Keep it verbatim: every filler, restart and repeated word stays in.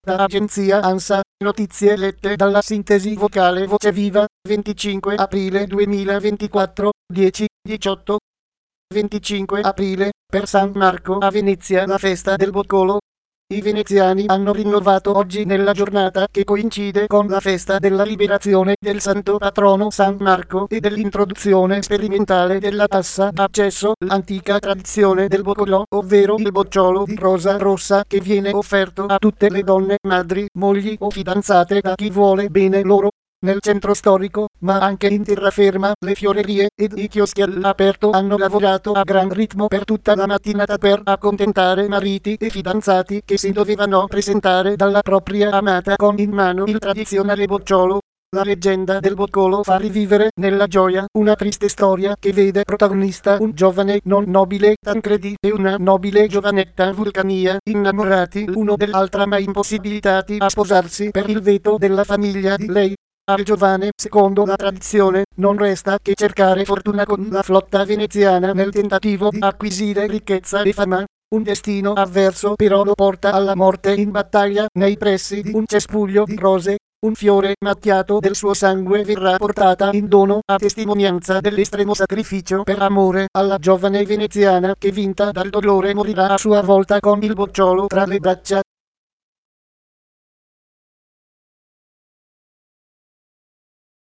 Da agenzia ANSA, notizie lette dalla sintesi vocale Voce Viva, venticinque aprile duemilaventiquattro, dieci diciotto. venticinque aprile, per San Marco a Venezia la festa del boccolo. I veneziani hanno rinnovato oggi nella giornata che coincide con la festa della liberazione del santo patrono San Marco e dell'introduzione sperimentale della tassa d'accesso, l'antica tradizione del boccolo, ovvero il bocciolo di rosa rossa che viene offerto a tutte le donne, madri, mogli o fidanzate da chi vuole bene loro. Nel centro storico, ma anche in terraferma, le fiorerie ed i chioschi all'aperto hanno lavorato a gran ritmo per tutta la mattinata per accontentare mariti e fidanzati che si dovevano presentare dalla propria amata con in mano il tradizionale bocciolo. La leggenda del boccolo fa rivivere nella gioia una triste storia che vede protagonista un giovane non nobile Tancredi e una nobile giovanetta Vulcania, innamorati l'uno dell'altra ma impossibilitati a sposarsi per il veto della famiglia di lei. Al giovane, secondo la tradizione, non resta che cercare fortuna con la flotta veneziana nel tentativo di acquisire ricchezza e fama. Un destino avverso però lo porta alla morte in battaglia nei pressi di un cespuglio di rose. Un fiore macchiato del suo sangue verrà portata in dono a testimonianza dell'estremo sacrificio per amore alla giovane veneziana che vinta dal dolore morirà a sua volta con il bocciolo tra le braccia.